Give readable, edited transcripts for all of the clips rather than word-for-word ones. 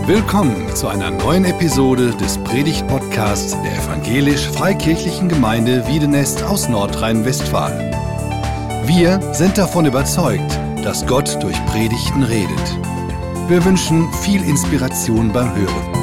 Willkommen zu einer neuen Episode des Predigt-Podcasts der Evangelisch-Freikirchlichen Gemeinde Wiedenest aus Nordrhein-Westfalen. Wir sind davon überzeugt, dass Gott durch Predigten redet. Wir wünschen viel Inspiration beim Hören.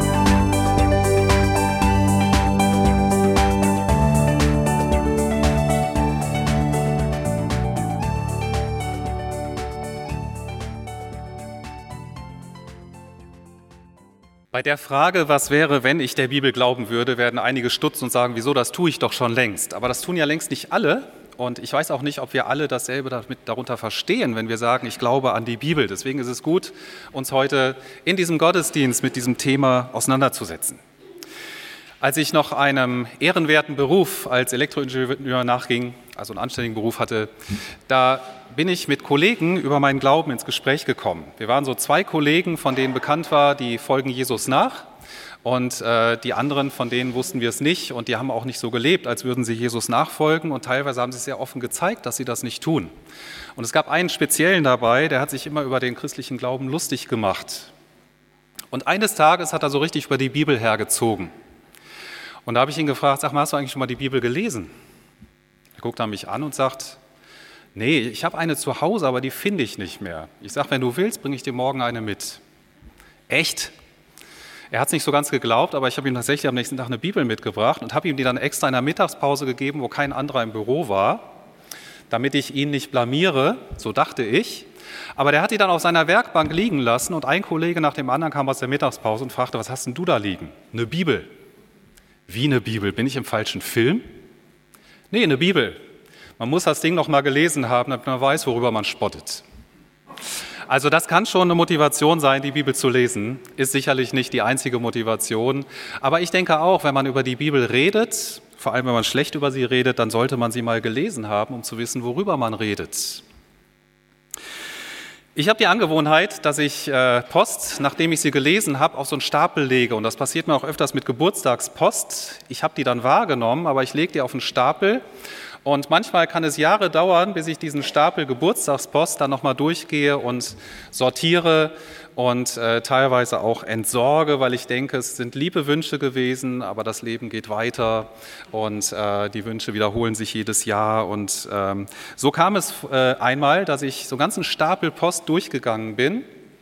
Bei der Frage, was wäre, wenn ich der Bibel glauben würde, werden einige stutzen und sagen, wieso, das tue ich doch schon längst. Aber das tun ja längst nicht alle. Und ich weiß auch nicht, ob wir alle dasselbe darunter verstehen, wenn wir sagen, ich glaube an die Bibel. Deswegen ist es gut, uns heute in diesem Gottesdienst mit diesem Thema auseinanderzusetzen. Als ich noch einem ehrenwerten Beruf als Elektroingenieur nachging, also einen anständigen Beruf hatte, da bin ich mit Kollegen über meinen Glauben ins Gespräch gekommen. Wir waren so 2 Kollegen, von denen bekannt war, die folgen Jesus nach. Und die anderen, von denen wussten wir es nicht. Und die haben auch nicht so gelebt, als würden sie Jesus nachfolgen. Und teilweise haben sie sehr offen gezeigt, dass sie das nicht tun. Und es gab einen Speziellen dabei, der hat sich immer über den christlichen Glauben lustig gemacht. Und eines Tages hat er so richtig über die Bibel hergezogen. Und da habe ich ihn gefragt, sag mal, hast du eigentlich schon mal die Bibel gelesen? Er guckt dann mich an und sagt, nee, ich habe eine zu Hause, aber die finde ich nicht mehr. Ich sage, wenn du willst, bringe ich dir morgen eine mit. Echt? Er hat es nicht so ganz geglaubt, aber ich habe ihm tatsächlich am nächsten Tag eine Bibel mitgebracht und habe ihm die dann extra in der Mittagspause gegeben, wo kein anderer im Büro war, damit ich ihn nicht blamiere, so dachte ich. Aber der hat die dann auf seiner Werkbank liegen lassen und ein Kollege nach dem anderen kam aus der Mittagspause und fragte, was hast denn du da liegen? Eine Bibel. Wie eine Bibel? Bin ich im falschen Film? Nee, eine Bibel. Man muss das Ding noch mal gelesen haben, damit man weiß, worüber man spottet. Also das kann schon eine Motivation sein, die Bibel zu lesen. Ist sicherlich nicht die einzige Motivation. Aber ich denke auch, wenn man über die Bibel redet, vor allem wenn man schlecht über sie redet, dann sollte man sie mal gelesen haben, um zu wissen, worüber man redet. Ich habe die Angewohnheit, dass ich Post, nachdem ich sie gelesen habe, auf so einen Stapel lege. Und das passiert mir auch öfters mit Geburtstagspost. Ich habe die dann wahrgenommen, aber ich lege die auf einen Stapel. Und manchmal kann es Jahre dauern, bis ich diesen Stapel Geburtstagspost dann nochmal durchgehe und sortiere und teilweise auch entsorge, weil ich denke, es sind liebe Wünsche gewesen, aber das Leben geht weiter und die Wünsche wiederholen sich jedes Jahr. Und so kam es einmal, dass ich so einen ganzen Stapel Post durchgegangen bin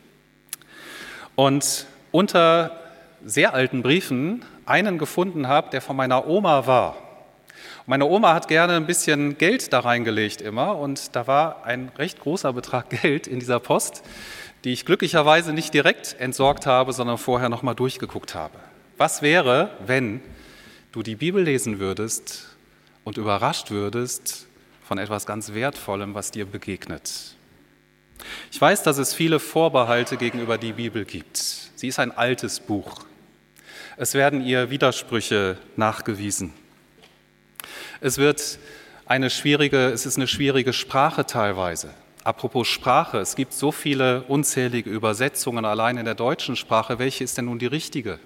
und unter sehr alten Briefen einen gefunden habe, der von meiner Oma war. Meine Oma hat gerne ein bisschen Geld da reingelegt immer und da war ein recht großer Betrag Geld in dieser Post, die ich glücklicherweise nicht direkt entsorgt habe, sondern vorher noch mal durchgeguckt habe. Was wäre, wenn du die Bibel lesen würdest und überrascht würdest von etwas ganz Wertvollem, was dir begegnet? Ich weiß, dass es viele Vorbehalte gegenüber die Bibel gibt. Sie ist ein altes Buch. Es werden ihr Widersprüche nachgewiesen. Es ist eine schwierige Sprache teilweise. Apropos Sprache, es gibt so viele unzählige Übersetzungen allein in der deutschen Sprache. Welche ist denn nun die richtige?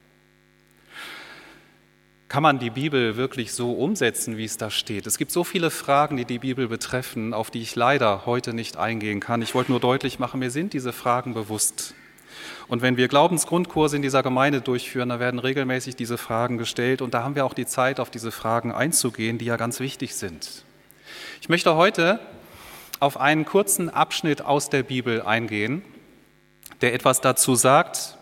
Kann man die Bibel wirklich so umsetzen, wie es da steht? Es gibt so viele Fragen, die die Bibel betreffen, auf die ich leider heute nicht eingehen kann. Ich wollte nur deutlich machen, mir sind diese Fragen bewusst. Und wenn wir Glaubensgrundkurse in dieser Gemeinde durchführen, dann werden regelmäßig diese Fragen gestellt und da haben wir auch die Zeit, auf diese Fragen einzugehen, die ja ganz wichtig sind. Ich möchte heute auf einen kurzen Abschnitt aus der Bibel eingehen, der etwas dazu sagt,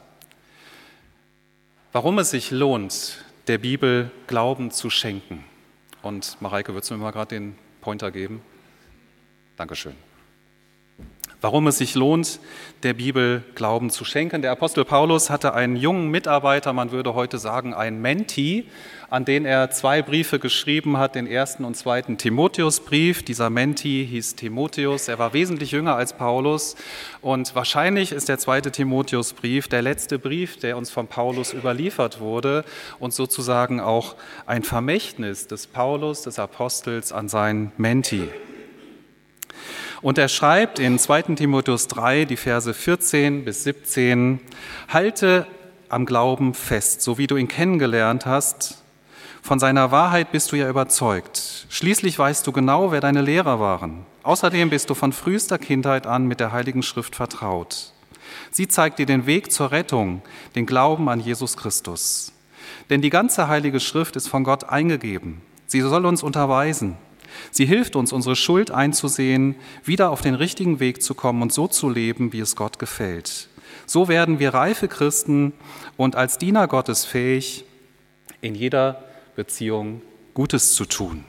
warum es sich lohnt, der Bibel Glauben zu schenken. Und Mareike, würdest du mir mal gerade den Pointer geben? Dankeschön. Warum es sich lohnt, der Bibel Glauben zu schenken. Der Apostel Paulus hatte einen jungen Mitarbeiter, man würde heute sagen einen Menti, an den er 2 Briefe geschrieben hat, den 1. und 2. Timotheusbrief. Dieser Menti hieß Timotheus, er war wesentlich jünger als Paulus und wahrscheinlich ist der 2. Timotheusbrief der letzte Brief, der uns von Paulus überliefert wurde und sozusagen auch ein Vermächtnis des Paulus, des Apostels an seinen Menti. Und er schreibt in 2. Timotheus 3, die Verse 14 bis 17, halte am Glauben fest, so wie du ihn kennengelernt hast. Von seiner Wahrheit bist du ja überzeugt. Schließlich weißt du genau, wer deine Lehrer waren. Außerdem bist du von frühester Kindheit an mit der Heiligen Schrift vertraut. Sie zeigt dir den Weg zur Rettung, den Glauben an Jesus Christus. Denn die ganze Heilige Schrift ist von Gott eingegeben. Sie soll uns unterweisen. Sie hilft uns, unsere Schuld einzusehen, wieder auf den richtigen Weg zu kommen und so zu leben, wie es Gott gefällt. So werden wir reife Christen und als Diener Gottes fähig, in jeder Beziehung Gutes zu tun.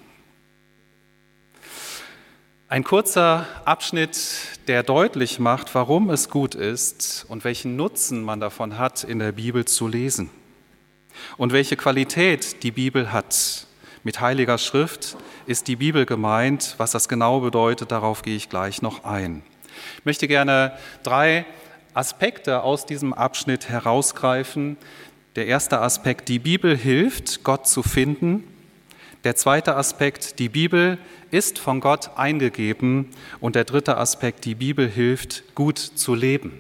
Ein kurzer Abschnitt, der deutlich macht, warum es gut ist und welchen Nutzen man davon hat, in der Bibel zu lesen. Und welche Qualität die Bibel hat. Mit Heiliger Schrift ist die Bibel gemeint. Was das genau bedeutet, darauf gehe ich gleich noch ein. Ich möchte gerne 3 Aspekte aus diesem Abschnitt herausgreifen. Der erste Aspekt, die Bibel hilft, Gott zu finden. Der zweite Aspekt, die Bibel ist von Gott eingegeben. Und der dritte Aspekt, die Bibel hilft, gut zu leben.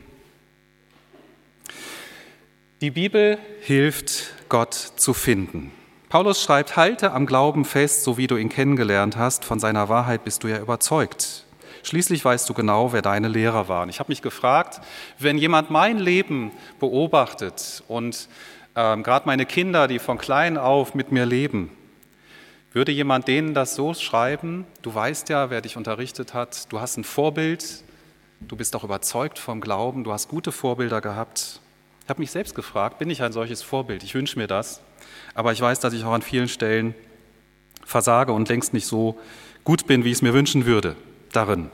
Die Bibel hilft, Gott zu finden. Paulus schreibt, halte am Glauben fest, so wie du ihn kennengelernt hast, von seiner Wahrheit bist du ja überzeugt. Schließlich weißt du genau, wer deine Lehrer waren. Ich habe mich gefragt, wenn jemand mein Leben beobachtet und gerade meine Kinder, die von klein auf mit mir leben, würde jemand denen das so schreiben, du weißt ja, wer dich unterrichtet hat, du hast ein Vorbild, du bist auch überzeugt vom Glauben, du hast gute Vorbilder gehabt. Ich habe mich selbst gefragt, bin ich ein solches Vorbild? Ich wünsche mir das, aber ich weiß, dass ich auch an vielen Stellen versage und längst nicht so gut bin, wie ich es mir wünschen würde darin.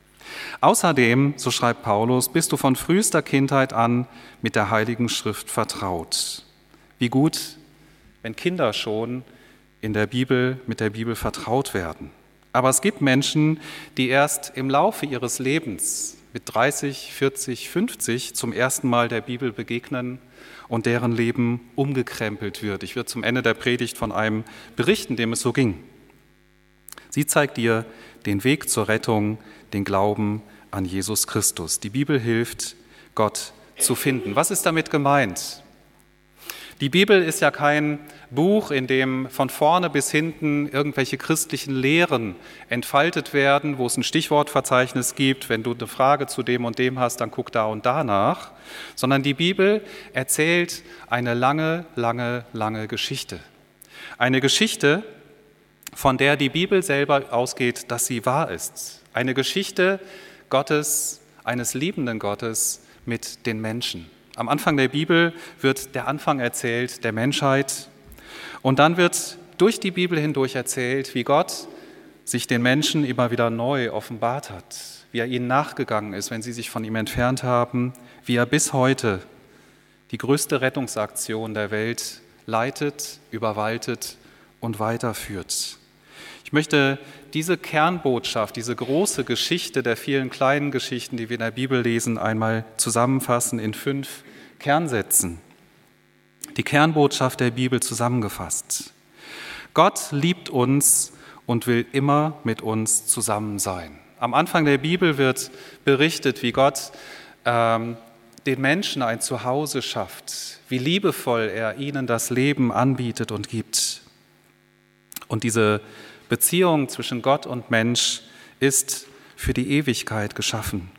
Außerdem, so schreibt Paulus, bist du von frühester Kindheit an mit der Heiligen Schrift vertraut. Wie gut, wenn Kinder schon mit der Bibel vertraut werden. Aber es gibt Menschen, die erst im Laufe ihres Lebens mit 30, 40, 50 zum ersten Mal der Bibel begegnen und deren Leben umgekrempelt wird. Ich werde zum Ende der Predigt von einem berichten, dem es so ging. Sie zeigt dir den Weg zur Rettung, den Glauben an Jesus Christus. Die Bibel hilft, Gott zu finden. Was ist damit gemeint? Die Bibel ist ja kein Buch, in dem von vorne bis hinten irgendwelche christlichen Lehren entfaltet werden, wo es ein Stichwortverzeichnis gibt. Wenn du eine Frage zu dem und dem hast, dann guck da und da nach. Sondern die Bibel erzählt eine lange, lange, lange Geschichte. Eine Geschichte, von der die Bibel selber ausgeht, dass sie wahr ist. Eine Geschichte Gottes, eines liebenden Gottes mit den Menschen. Am Anfang der Bibel wird der Anfang erzählt der Menschheit und dann wird durch die Bibel hindurch erzählt, wie Gott sich den Menschen immer wieder neu offenbart hat, wie er ihnen nachgegangen ist, wenn sie sich von ihm entfernt haben, wie er bis heute die größte Rettungsaktion der Welt leitet, überwaltet und weiterführt. Ich möchte diese Kernbotschaft, diese große Geschichte der vielen kleinen Geschichten, die wir in der Bibel lesen, einmal zusammenfassen in 5 Kernsätzen. Die Kernbotschaft der Bibel zusammengefasst. Gott liebt uns und will immer mit uns zusammen sein. Am Anfang der Bibel wird berichtet, wie Gott den Menschen ein Zuhause schafft, wie liebevoll er ihnen das Leben anbietet und gibt. Und diese Beziehung zwischen Gott und Mensch ist für die Ewigkeit geschaffen.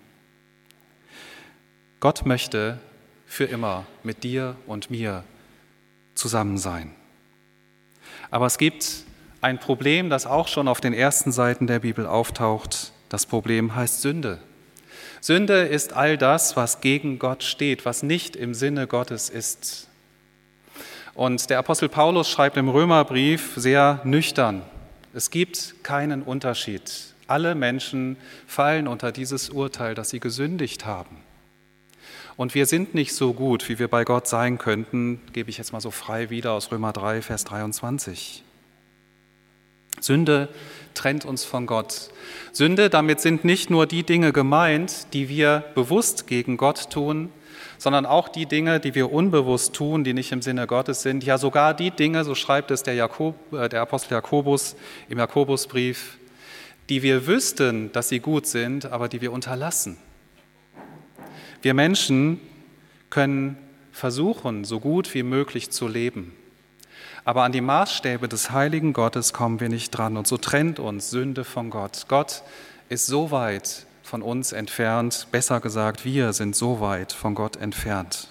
Gott möchte für immer mit dir und mir zusammen sein. Aber es gibt ein Problem, das auch schon auf den ersten Seiten der Bibel auftaucht. Das Problem heißt Sünde. Sünde ist all das, was gegen Gott steht, was nicht im Sinne Gottes ist. Und der Apostel Paulus schreibt im Römerbrief sehr nüchtern: Es gibt keinen Unterschied. Alle Menschen fallen unter dieses Urteil, dass sie gesündigt haben. Und wir sind nicht so gut, wie wir bei Gott sein könnten, gebe ich jetzt mal so frei wieder aus Römer 3, Vers 23. Sünde trennt uns von Gott. Sünde, damit sind nicht nur die Dinge gemeint, die wir bewusst gegen Gott tun, sondern auch die Dinge, die wir unbewusst tun, die nicht im Sinne Gottes sind. Ja, sogar die Dinge, so schreibt es der Apostel Jakobus im Jakobusbrief, die wir wüssten, dass sie gut sind, aber die wir unterlassen. Wir Menschen können versuchen, so gut wie möglich zu leben. Aber an die Maßstäbe des heiligen Gottes kommen wir nicht dran. Und so trennt uns Sünde von Gott. Gott ist so weit von uns entfernt, besser gesagt, wir sind so weit von Gott entfernt.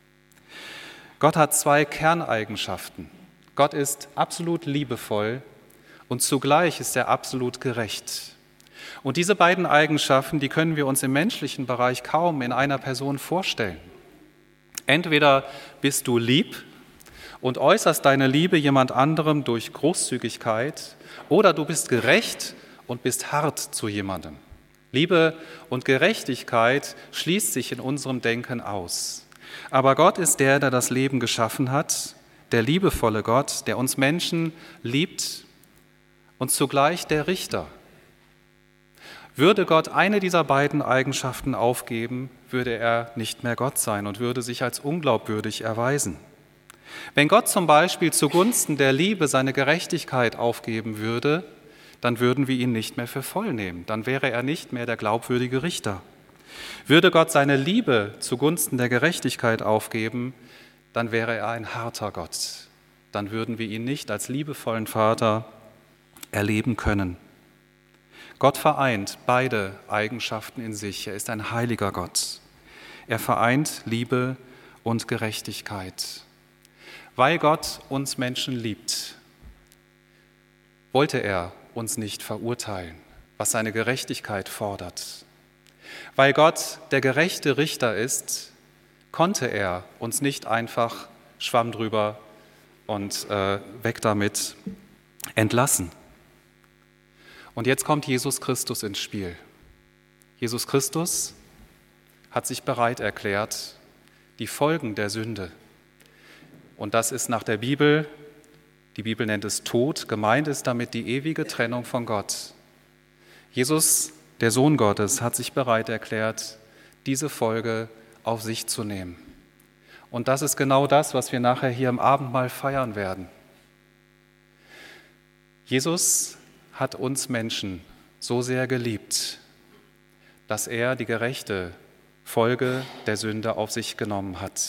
Gott hat 2 Kerneigenschaften. Gott ist absolut liebevoll und zugleich ist er absolut gerecht. Und diese beiden Eigenschaften, die können wir uns im menschlichen Bereich kaum in einer Person vorstellen. Entweder bist du lieb und äußerst deine Liebe jemand anderem durch Großzügigkeit, oder du bist gerecht und bist hart zu jemandem. Liebe und Gerechtigkeit schließt sich in unserem Denken aus. Aber Gott ist der das Leben geschaffen hat, der liebevolle Gott, der uns Menschen liebt und zugleich der Richter. Würde Gott eine dieser beiden Eigenschaften aufgeben, würde er nicht mehr Gott sein und würde sich als unglaubwürdig erweisen. Wenn Gott zum Beispiel zugunsten der Liebe seine Gerechtigkeit aufgeben würde, dann würden wir ihn nicht mehr für voll nehmen. Dann wäre er nicht mehr der glaubwürdige Richter. Würde Gott seine Liebe zugunsten der Gerechtigkeit aufgeben, dann wäre er ein harter Gott. Dann würden wir ihn nicht als liebevollen Vater erleben können. Gott vereint beide Eigenschaften in sich. Er ist ein heiliger Gott. Er vereint Liebe und Gerechtigkeit. Weil Gott uns Menschen liebt, wollte er uns nicht verurteilen, was seine Gerechtigkeit fordert. Weil Gott der gerechte Richter ist, konnte er uns nicht einfach Schwamm drüber und weg damit entlassen. Und jetzt kommt Jesus Christus ins Spiel. Jesus Christus hat sich bereit erklärt, die Folgen der Sünde. Und das ist nach der Bibel, die Bibel nennt es Tod, gemeint ist damit die ewige Trennung von Gott. Jesus, der Sohn Gottes, hat sich bereit erklärt, diese Folge auf sich zu nehmen. Und das ist genau das, was wir nachher hier im Abendmahl feiern werden. Jesus hat uns Menschen so sehr geliebt, dass er die gerechte Folge der Sünde auf sich genommen hat.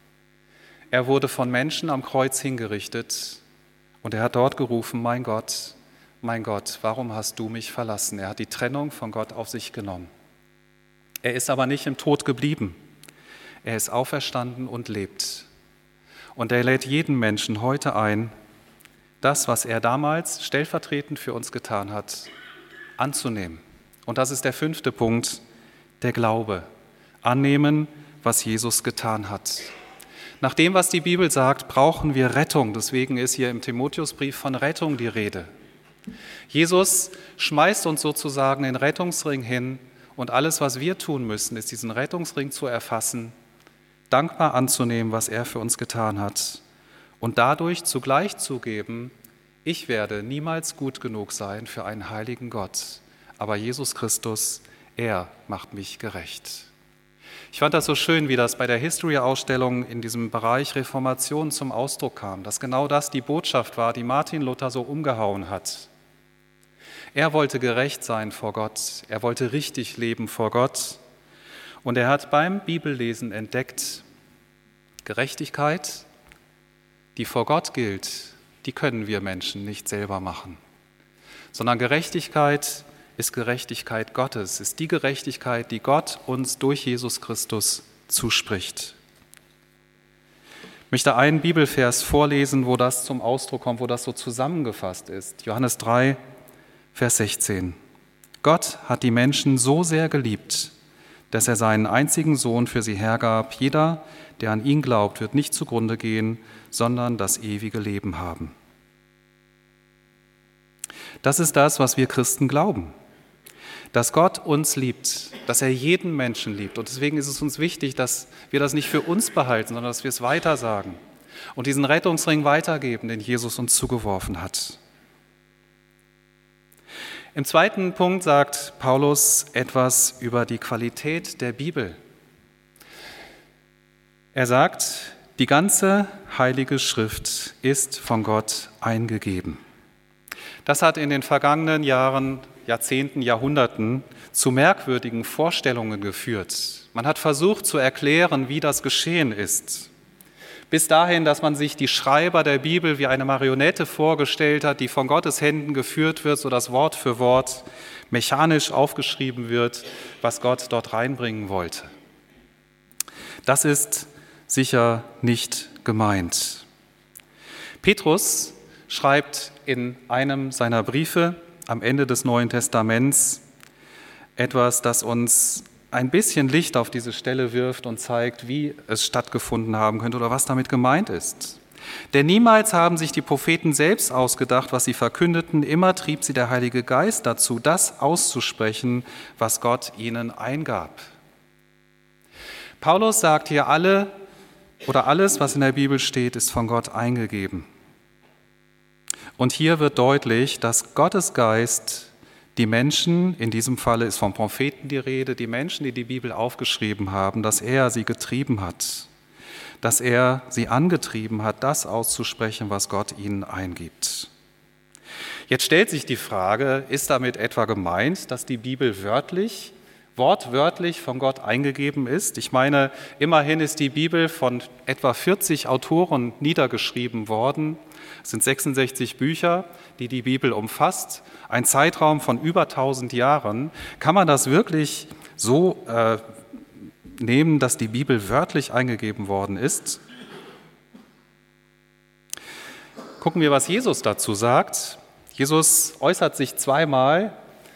Er wurde von Menschen am Kreuz hingerichtet und er hat dort gerufen, mein Gott, warum hast du mich verlassen? Er hat die Trennung von Gott auf sich genommen. Er ist aber nicht im Tod geblieben. Er ist auferstanden und lebt. Und er lädt jeden Menschen heute ein, das, was er damals stellvertretend für uns getan hat, anzunehmen. Und das ist der 5. Punkt, der Glaube. Annehmen, was Jesus getan hat. Nach dem, was die Bibel sagt, brauchen wir Rettung. Deswegen ist hier im Timotheusbrief von Rettung die Rede. Jesus schmeißt uns sozusagen den Rettungsring hin und alles, was wir tun müssen, ist diesen Rettungsring zu erfassen, dankbar anzunehmen, was er für uns getan hat und dadurch zugleich zugeben, ich werde niemals gut genug sein für einen heiligen Gott, aber Jesus Christus, er macht mich gerecht. Ich fand das so schön, wie das bei der History-Ausstellung in diesem Bereich Reformation zum Ausdruck kam, dass genau das die Botschaft war, die Martin Luther so umgehauen hat. Er wollte gerecht sein vor Gott, er wollte richtig leben vor Gott und er hat beim Bibellesen entdeckt, Gerechtigkeit, die vor Gott gilt, die können wir Menschen nicht selber machen, sondern Gerechtigkeit ist Gerechtigkeit Gottes, ist die Gerechtigkeit, die Gott uns durch Jesus Christus zuspricht. Ich möchte einen Bibelvers vorlesen, wo das zum Ausdruck kommt, wo das so zusammengefasst ist. Johannes 3, Vers 16. Gott hat die Menschen so sehr geliebt, dass er seinen einzigen Sohn für sie hergab. Jeder, der an ihn glaubt, wird nicht zugrunde gehen, sondern das ewige Leben haben. Das ist das, was wir Christen glauben. Dass Gott uns liebt, dass er jeden Menschen liebt. Und deswegen ist es uns wichtig, dass wir das nicht für uns behalten, sondern dass wir es weitersagen und diesen Rettungsring weitergeben, den Jesus uns zugeworfen hat. Im 2. Punkt sagt Paulus etwas über die Qualität der Bibel. Er sagt, die ganze Heilige Schrift ist von Gott eingegeben. Das hat in den vergangenen Jahren, Jahrzehnten, Jahrhunderten zu merkwürdigen Vorstellungen geführt. Man hat versucht zu erklären, wie das geschehen ist. bis dahin, dass man sich die Schreiber der Bibel wie eine Marionette vorgestellt hat, die von Gottes Händen geführt wird, sodass Wort für Wort mechanisch aufgeschrieben wird, was Gott dort reinbringen wollte. Das ist sicher nicht gemeint. Petrus schreibt in einem seiner Briefe am Ende des Neuen Testaments etwas, das uns ein bisschen Licht auf diese Stelle wirft und zeigt, wie es stattgefunden haben könnte oder was damit gemeint ist. Denn niemals haben sich die Propheten selbst ausgedacht, was sie verkündeten, immer trieb sie der Heilige Geist dazu, das auszusprechen, was Gott ihnen eingab. Paulus sagt hier, alles, was in der Bibel steht, ist von Gott eingegeben. Und hier wird deutlich, dass Gottes Geist die Menschen, in diesem Falle ist vom Propheten die Rede, die Menschen, die die Bibel aufgeschrieben haben, dass er sie getrieben hat, dass er sie angetrieben hat, das auszusprechen, was Gott ihnen eingibt. Jetzt stellt sich die Frage, ist damit etwa gemeint, dass die Bibel wortwörtlich von Gott eingegeben ist? Ich meine, immerhin ist die Bibel von etwa 40 Autoren niedergeschrieben worden. Es sind 66 Bücher, die die Bibel umfasst, ein Zeitraum von über 1000 Jahren. Kann man das wirklich so nehmen, dass die Bibel wörtlich eingegeben worden ist? Gucken wir, was Jesus dazu sagt. Jesus äußert sich zweimal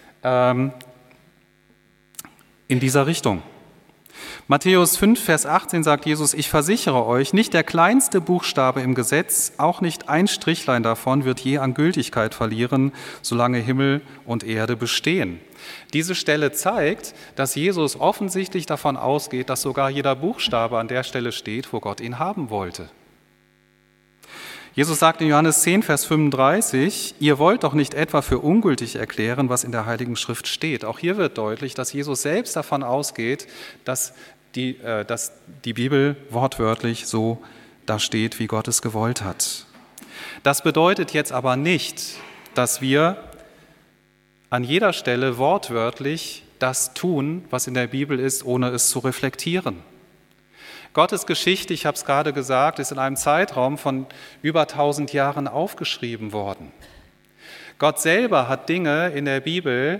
in dieser Richtung. Matthäus 5, Vers 18 sagt Jesus, ich versichere euch, nicht der kleinste Buchstabe im Gesetz, auch nicht ein Strichlein davon wird je an Gültigkeit verlieren, solange Himmel und Erde bestehen. Diese Stelle zeigt, dass Jesus offensichtlich davon ausgeht, dass sogar jeder Buchstabe an der Stelle steht, wo Gott ihn haben wollte. Jesus sagt in Johannes 10, Vers 35, ihr wollt doch nicht etwa für ungültig erklären, was in der Heiligen Schrift steht. Auch hier wird deutlich, dass Jesus selbst davon ausgeht, dass die Bibel wortwörtlich so da steht, wie Gott es gewollt hat. Das bedeutet jetzt aber nicht, dass wir an jeder Stelle wortwörtlich das tun, was in der Bibel ist, ohne es zu reflektieren. Gottes Geschichte, ich habe es gerade gesagt, ist in einem Zeitraum von über 1000 Jahren aufgeschrieben worden. Gott selber hat Dinge in der Bibel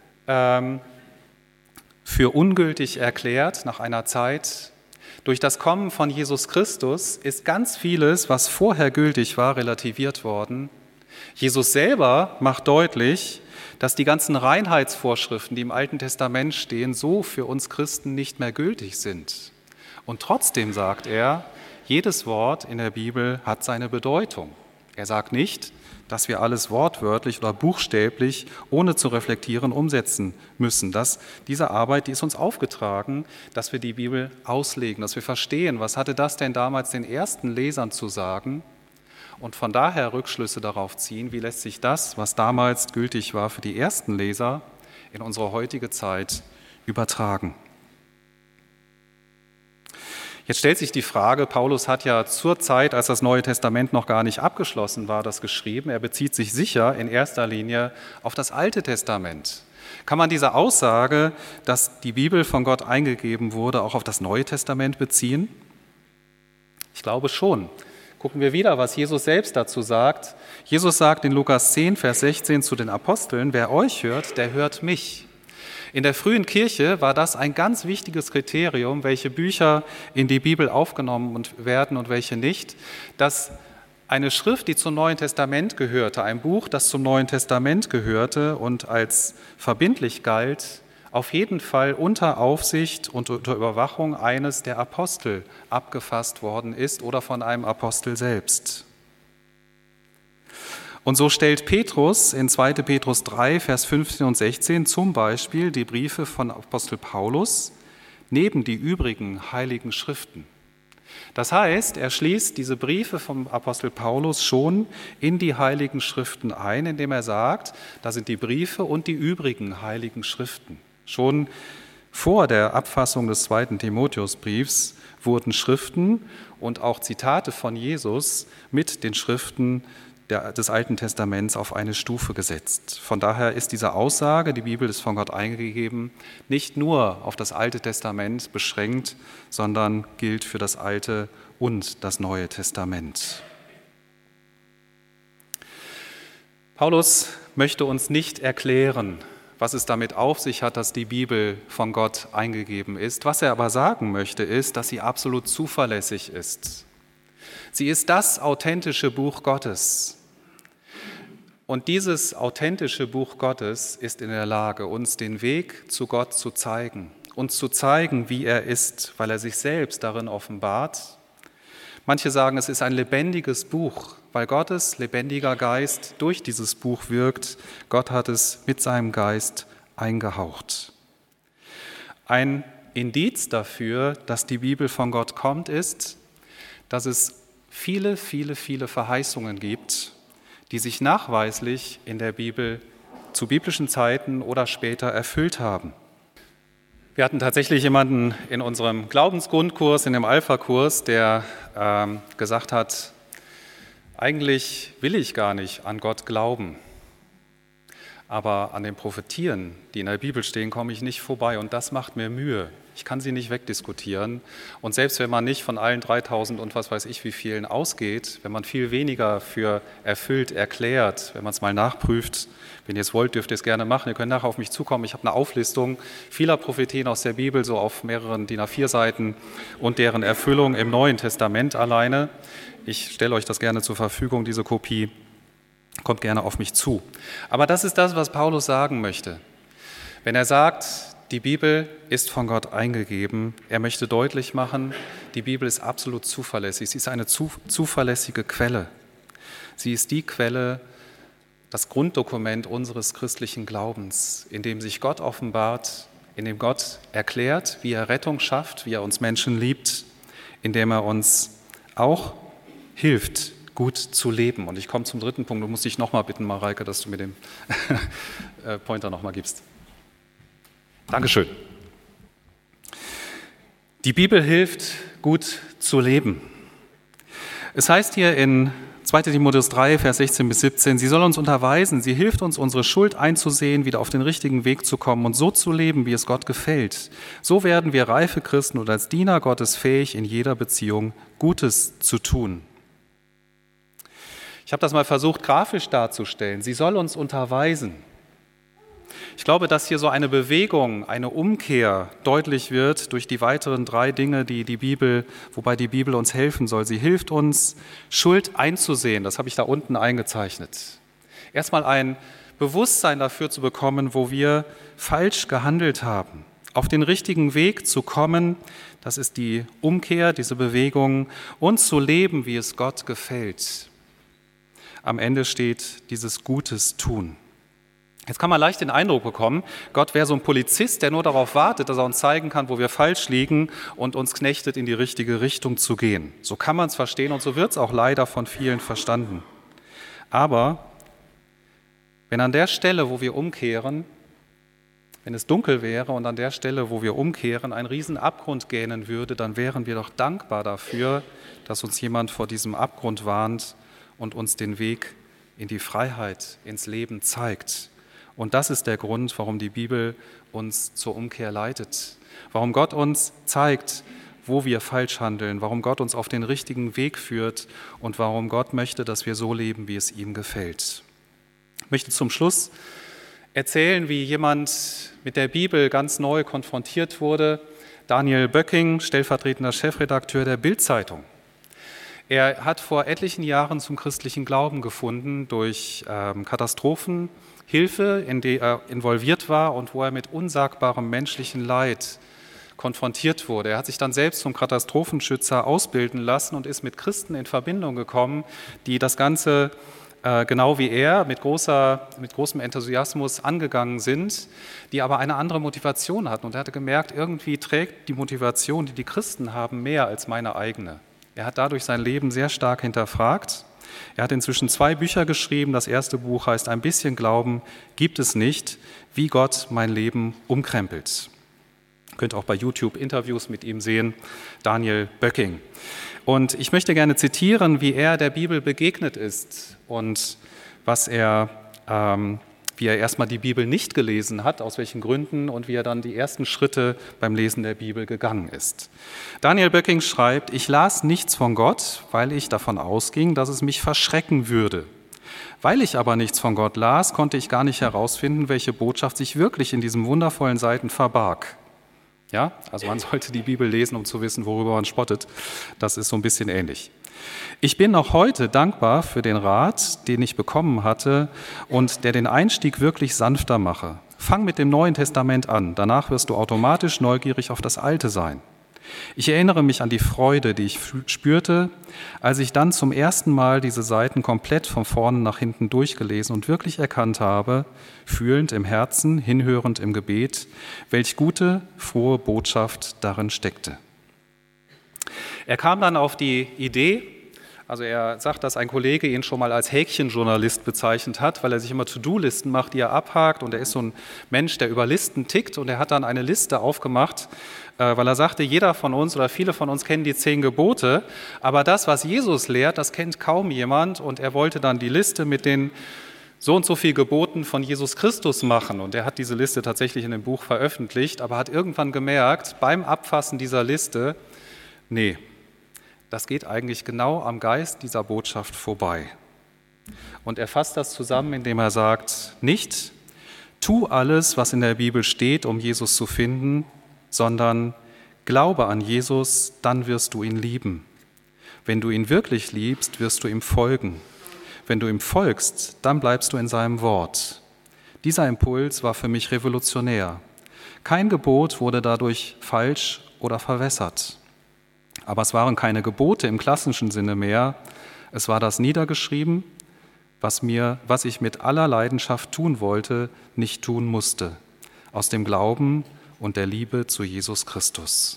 für ungültig erklärt nach einer Zeit. Durch das Kommen von Jesus Christus ist ganz vieles, was vorher gültig war, relativiert worden. Jesus selber macht deutlich, dass die ganzen Reinheitsvorschriften, die im Alten Testament stehen, so für uns Christen nicht mehr gültig sind. Und trotzdem sagt er, jedes Wort in der Bibel hat seine Bedeutung. Er sagt nicht, dass wir alles wortwörtlich oder buchstäblich, ohne zu reflektieren, umsetzen müssen. Diese Arbeit, die ist uns aufgetragen, dass wir die Bibel auslegen, dass wir verstehen, was hatte das denn damals den ersten Lesern zu sagen und von daher Rückschlüsse darauf ziehen, wie lässt sich das, was damals gültig war für die ersten Leser, in unsere heutige Zeit übertragen. Jetzt stellt sich die Frage, Paulus hat ja zur Zeit, als das Neue Testament noch gar nicht abgeschlossen war, das geschrieben. Er bezieht sich sicher in erster Linie auf das Alte Testament. Kann man diese Aussage, dass die Bibel von Gott eingegeben wurde, auch auf das Neue Testament beziehen? Ich glaube schon. Gucken wir wieder, was Jesus selbst dazu sagt. Jesus sagt in Lukas 10, Vers 16 zu den Aposteln, wer euch hört, der hört mich. In der frühen Kirche war das ein ganz wichtiges Kriterium, welche Bücher in die Bibel aufgenommen werden und welche nicht, dass eine Schrift, die zum Neuen Testament gehörte, ein Buch, das zum Neuen Testament gehörte und als verbindlich galt, auf jeden Fall unter Aufsicht und unter Überwachung eines der Apostel abgefasst worden ist oder von einem Apostel selbst. Und so stellt Petrus in 2. Petrus 3, Vers 15 und 16 zum Beispiel die Briefe von Apostel Paulus neben die übrigen heiligen Schriften. Das heißt, er schließt diese Briefe vom Apostel Paulus schon in die heiligen Schriften ein, indem er sagt, da sind die Briefe und die übrigen heiligen Schriften. Schon vor der Abfassung des 2. Timotheusbriefs wurden Schriften und auch Zitate von Jesus mit den Schriften des Alten Testaments auf eine Stufe gesetzt. Von daher ist diese Aussage, die Bibel ist von Gott eingegeben, nicht nur auf das Alte Testament beschränkt, sondern gilt für das Alte und das Neue Testament. Paulus möchte uns nicht erklären, was es damit auf sich hat, dass die Bibel von Gott eingegeben ist. Was er aber sagen möchte, ist, dass sie absolut zuverlässig ist. Sie ist das authentische Buch Gottes. Und dieses authentische Buch Gottes ist in der Lage, uns den Weg zu Gott zu zeigen, uns zu zeigen, wie er ist, weil er sich selbst darin offenbart. Manche sagen, es ist ein lebendiges Buch, weil Gottes lebendiger Geist durch dieses Buch wirkt. Gott hat es mit seinem Geist eingehaucht. Ein Indiz dafür, dass die Bibel von Gott kommt, ist, dass es viele, viele, viele Verheißungen gibt, die sich nachweislich in der Bibel zu biblischen Zeiten oder später erfüllt haben. Wir hatten tatsächlich jemanden in unserem Glaubensgrundkurs, in dem Alpha-Kurs, der gesagt hat, eigentlich will ich gar nicht an Gott glauben, aber an den Prophetien, die in der Bibel stehen, komme ich nicht vorbei und das macht mir Mühe. Ich kann sie nicht wegdiskutieren und selbst wenn man nicht von allen 3000 und was weiß ich wie vielen ausgeht, wenn man viel weniger für erfüllt erklärt, wenn man es mal nachprüft, wenn ihr es wollt, dürft ihr es gerne machen, ihr könnt nachher auf mich zukommen. Ich habe eine Auflistung vieler Prophetien aus der Bibel, so auf mehreren DIN A4 Seiten und deren Erfüllung im Neuen Testament alleine. Ich stelle euch das gerne zur Verfügung, diese Kopie. Kommt gerne auf mich zu. Aber das ist das, was Paulus sagen möchte. Wenn er sagt, die Bibel ist von Gott eingegeben, er möchte deutlich machen, die Bibel ist absolut zuverlässig. Sie ist eine zuverlässige Quelle. Sie ist die Quelle, das Grunddokument unseres christlichen Glaubens, in dem sich Gott offenbart, in dem Gott erklärt, wie er Rettung schafft, wie er uns Menschen liebt, in dem er uns auch hilft, gut zu leben. Und ich komme zum dritten Punkt. Du musst dich nochmal bitten, Mareike, dass du mir den Pointer nochmal gibst. Dankeschön. Die Bibel hilft, gut zu leben. Es heißt hier in 2. Timotheus 3, Vers 16 bis 17, sie soll uns unterweisen, sie hilft uns, unsere Schuld einzusehen, wieder auf den richtigen Weg zu kommen und so zu leben, wie es Gott gefällt. So werden wir reife Christen und als Diener Gottes fähig, in jeder Beziehung Gutes zu tun. Ich habe das mal versucht, grafisch darzustellen. Sie soll uns unterweisen. Ich glaube, dass hier so eine Bewegung, eine Umkehr deutlich wird durch die weiteren 3 Dinge, wobei die Bibel uns helfen soll. Sie hilft uns, Schuld einzusehen. Das habe ich da unten eingezeichnet. Erstmal ein Bewusstsein dafür zu bekommen, wo wir falsch gehandelt haben. Auf den richtigen Weg zu kommen, das ist die Umkehr, diese Bewegung, und zu leben, wie es Gott gefällt. Am Ende steht dieses Gutes tun. Jetzt kann man leicht den Eindruck bekommen, Gott wäre so ein Polizist, der nur darauf wartet, dass er uns zeigen kann, wo wir falsch liegen und uns knechtet, in die richtige Richtung zu gehen. So kann man es verstehen und so wird es auch leider von vielen verstanden. Aber wenn an der Stelle, wo wir umkehren, wenn es dunkel wäre und an der Stelle, wo wir umkehren, ein Riesenabgrund gähnen würde, dann wären wir doch dankbar dafür, dass uns jemand vor diesem Abgrund warnt und uns den Weg in die Freiheit, ins Leben zeigt. Und das ist der Grund, warum die Bibel uns zur Umkehr leitet, warum Gott uns zeigt, wo wir falsch handeln, warum Gott uns auf den richtigen Weg führt und warum Gott möchte, dass wir so leben, wie es ihm gefällt. Ich möchte zum Schluss erzählen, wie jemand mit der Bibel ganz neu konfrontiert wurde. Daniel Böcking, stellvertretender Chefredakteur der Bild-Zeitung. Er hat vor etlichen Jahren zum christlichen Glauben gefunden durch Katastrophenhilfe, in die er involviert war und wo er mit unsagbarem menschlichen Leid konfrontiert wurde. Er hat sich dann selbst zum Katastrophenschützer ausbilden lassen und ist mit Christen in Verbindung gekommen, die das Ganze genau wie er mit großem Enthusiasmus angegangen sind, die aber eine andere Motivation hatten. Und er hatte gemerkt, irgendwie trägt die Motivation, die die Christen haben, mehr als meine eigene. Er hat dadurch sein Leben sehr stark hinterfragt. Er hat inzwischen 2 Bücher geschrieben. Das erste Buch heißt Ein bisschen Glauben gibt es nicht, wie Gott mein Leben umkrempelt. Ihr könnt auch bei YouTube Interviews mit ihm sehen, Daniel Böcking. Und ich möchte gerne zitieren, wie er der Bibel begegnet ist und was er wie er erstmal die Bibel nicht gelesen hat, aus welchen Gründen und wie er dann die ersten Schritte beim Lesen der Bibel gegangen ist. Daniel Böcking schreibt: Ich las nichts von Gott, weil ich davon ausging, dass es mich verschrecken würde. Weil ich aber nichts von Gott las, konnte ich gar nicht herausfinden, welche Botschaft sich wirklich in diesen wundervollen Seiten verbarg. Ja, also man sollte die Bibel lesen, um zu wissen, worüber man spottet. Das ist so ein bisschen ähnlich. Ich bin noch heute dankbar für den Rat, den ich bekommen hatte und der den Einstieg wirklich sanfter mache. Fang mit dem Neuen Testament an, danach wirst du automatisch neugierig auf das Alte sein. Ich erinnere mich an die Freude, die ich spürte, als ich dann zum ersten Mal diese Seiten komplett von vorne nach hinten durchgelesen und wirklich erkannt habe, fühlend im Herzen, hinhörend im Gebet, welch gute, frohe Botschaft darin steckte. Er kam dann auf die Idee, also er sagt, dass ein Kollege ihn schon mal als Häkchenjournalist bezeichnet hat, weil er sich immer To-Do-Listen macht, die er abhakt, und er ist so ein Mensch, der über Listen tickt, und er hat dann eine Liste aufgemacht, weil er sagte, jeder von uns oder viele von uns kennen die 10 Gebote, aber das, was Jesus lehrt, das kennt kaum jemand, und er wollte dann die Liste mit den so und so viel Geboten von Jesus Christus machen, und er hat diese Liste tatsächlich in dem Buch veröffentlicht, aber hat irgendwann gemerkt, beim Abfassen dieser Liste, nee, das geht eigentlich genau am Geist dieser Botschaft vorbei. Und er fasst das zusammen, indem er sagt, nicht tu alles, was in der Bibel steht, um Jesus zu finden, sondern glaube an Jesus, dann wirst du ihn lieben. Wenn du ihn wirklich liebst, wirst du ihm folgen. Wenn du ihm folgst, dann bleibst du in seinem Wort. Dieser Impuls war für mich revolutionär. Kein Gebot wurde dadurch falsch oder verwässert. Aber es waren keine Gebote im klassischen Sinne mehr. Es war das niedergeschrieben, was ich mit aller Leidenschaft tun wollte, nicht tun musste. Aus dem Glauben und der Liebe zu Jesus Christus.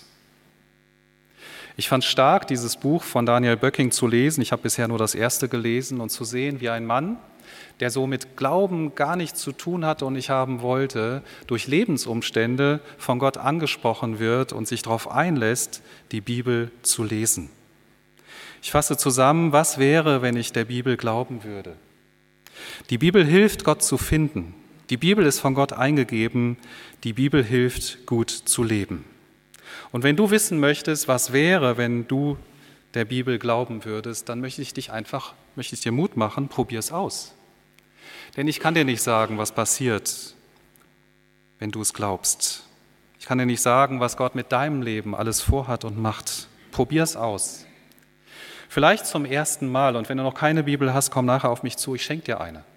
Ich fand es stark, dieses Buch von Daniel Böcking zu lesen. Ich habe bisher nur das erste gelesen, und zu sehen, wie ein Mann, der so mit Glauben gar nichts zu tun hatte und nicht haben wollte, durch Lebensumstände von Gott angesprochen wird und sich darauf einlässt, die Bibel zu lesen. Ich fasse zusammen, was wäre, wenn ich der Bibel glauben würde? Die Bibel hilft, Gott zu finden. Die Bibel ist von Gott eingegeben. Die Bibel hilft, gut zu leben. Und wenn du wissen möchtest, was wäre, wenn du der Bibel glauben würdest, dann möchte ich dir Mut machen, probier es aus. Denn ich kann dir nicht sagen, was passiert, wenn du es glaubst. Ich kann dir nicht sagen, was Gott mit deinem Leben alles vorhat und macht. Probier es aus. Vielleicht zum ersten Mal, und wenn du noch keine Bibel hast, komm nachher auf mich zu, ich schenke dir eine.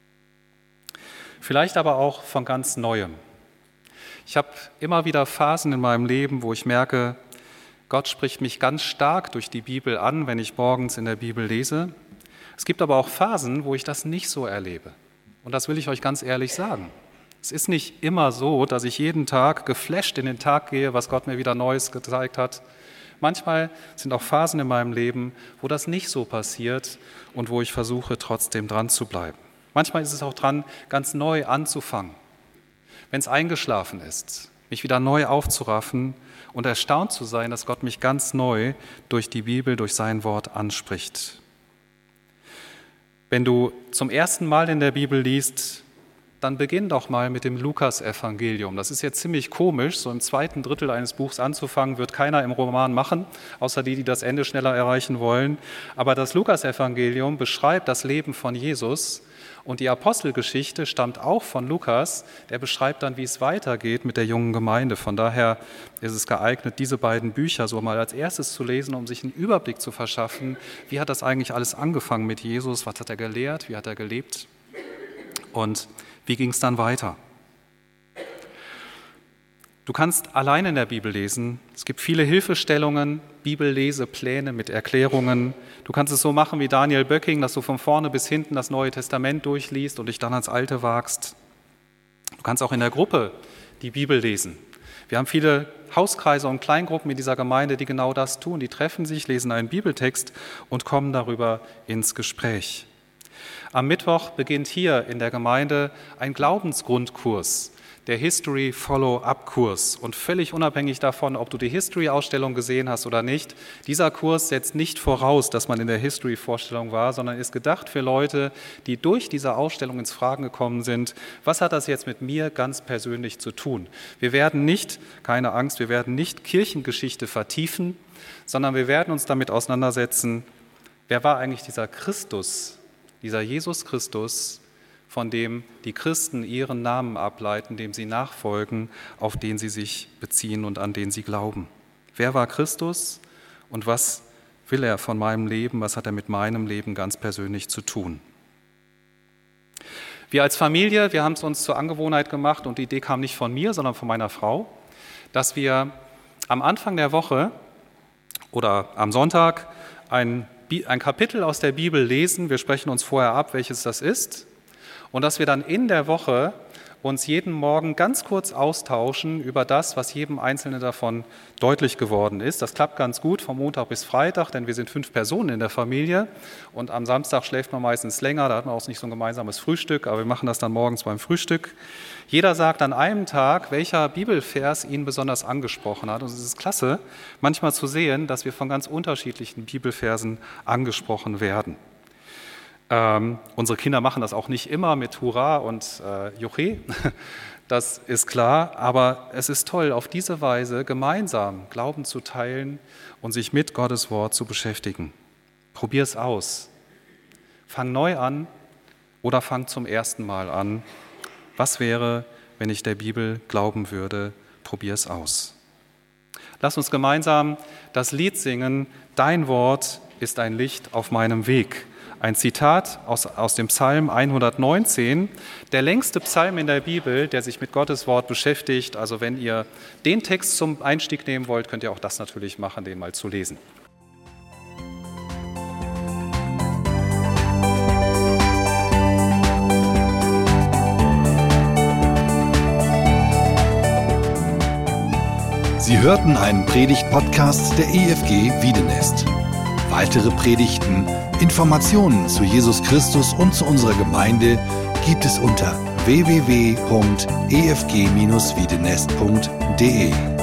Vielleicht aber auch von ganz Neuem. Ich habe immer wieder Phasen in meinem Leben, wo ich merke, Gott spricht mich ganz stark durch die Bibel an, wenn ich morgens in der Bibel lese. Es gibt aber auch Phasen, wo ich das nicht so erlebe. Und das will ich euch ganz ehrlich sagen. Es ist nicht immer so, dass ich jeden Tag geflasht in den Tag gehe, was Gott mir wieder Neues gezeigt hat. Manchmal sind auch Phasen in meinem Leben, wo das nicht so passiert und wo ich versuche, trotzdem dran zu bleiben. Manchmal ist es auch dran, ganz neu anzufangen. Wenn es eingeschlafen ist, mich wieder neu aufzuraffen und erstaunt zu sein, dass Gott mich ganz neu durch die Bibel, durch sein Wort anspricht. Wenn du zum ersten Mal in der Bibel liest, dann beginn doch mal mit dem Lukas-Evangelium. Das ist jetzt ziemlich komisch, so im 2. Drittel eines Buchs anzufangen, wird keiner im Roman machen, außer die das Ende schneller erreichen wollen. Aber das Lukas-Evangelium beschreibt das Leben von Jesus, und die Apostelgeschichte stammt auch von Lukas, der beschreibt dann, wie es weitergeht mit der jungen Gemeinde. Von daher ist es geeignet, diese beiden Bücher so mal als erstes zu lesen, um sich einen Überblick zu verschaffen, wie hat das eigentlich alles angefangen mit Jesus, was hat er gelehrt, wie hat er gelebt und wie ging es dann weiter. Du kannst allein in der Bibel lesen. Es gibt viele Hilfestellungen, Bibellesepläne mit Erklärungen. Du kannst es so machen wie Daniel Böcking, dass du von vorne bis hinten das Neue Testament durchliest und dich dann ans Alte wagst. Du kannst auch in der Gruppe die Bibel lesen. Wir haben viele Hauskreise und Kleingruppen in dieser Gemeinde, die genau das tun. Die treffen sich, lesen einen Bibeltext und kommen darüber ins Gespräch. Am Mittwoch beginnt hier in der Gemeinde ein Glaubensgrundkurs. der History Follow-up-Kurs. Und völlig unabhängig davon, ob du die History-Ausstellung gesehen hast oder nicht, dieser Kurs setzt nicht voraus, dass man in der History-Vorstellung war, sondern ist gedacht für Leute, die durch diese Ausstellung ins Fragen gekommen sind, was hat das jetzt mit mir ganz persönlich zu tun? Wir werden nicht, keine Angst, wir werden nicht Kirchengeschichte vertiefen, sondern wir werden uns damit auseinandersetzen, wer war eigentlich dieser Christus, dieser Jesus Christus, von dem die Christen ihren Namen ableiten, dem sie nachfolgen, auf den sie sich beziehen und an den sie glauben. Wer war Christus und was will er von meinem Leben, was hat er mit meinem Leben ganz persönlich zu tun? Wir als Familie, wir haben es uns zur Angewohnheit gemacht und die Idee kam nicht von mir, sondern von meiner Frau, dass wir am Anfang der Woche oder am Sonntag ein Kapitel aus der Bibel lesen. Wir sprechen uns vorher ab, welches das ist. Und dass wir dann in der Woche uns jeden Morgen ganz kurz austauschen über das, was jedem Einzelnen davon deutlich geworden ist. Das klappt ganz gut von Montag bis Freitag, denn wir sind 5 Personen in der Familie. Und am Samstag schläft man meistens länger, da hat man auch nicht so ein gemeinsames Frühstück, aber wir machen das dann morgens beim Frühstück. Jeder sagt an einem Tag, welcher Bibelvers ihn besonders angesprochen hat. Und es ist klasse, manchmal zu sehen, dass wir von ganz unterschiedlichen Bibelversen angesprochen werden. Unsere Kinder machen das auch nicht immer mit Hurra und Juche, das ist klar, aber es ist toll, auf diese Weise gemeinsam Glauben zu teilen und sich mit Gottes Wort zu beschäftigen. Probier es aus. Fang neu an oder fang zum ersten Mal an. Was wäre, wenn ich der Bibel glauben würde? Probier es aus. Lass uns gemeinsam das Lied singen, Dein Wort ist ein Licht auf meinem Weg. Ein Zitat aus dem Psalm 119, der längste Psalm in der Bibel, der sich mit Gottes Wort beschäftigt. Also wenn ihr den Text zum Einstieg nehmen wollt, könnt ihr auch das natürlich machen, den mal zu lesen. Sie hörten einen Predigt-Podcast der EFG Wiedenest. Weitere Predigten, Informationen zu Jesus Christus und zu unserer Gemeinde gibt es unter www.efg-wiedenest.de.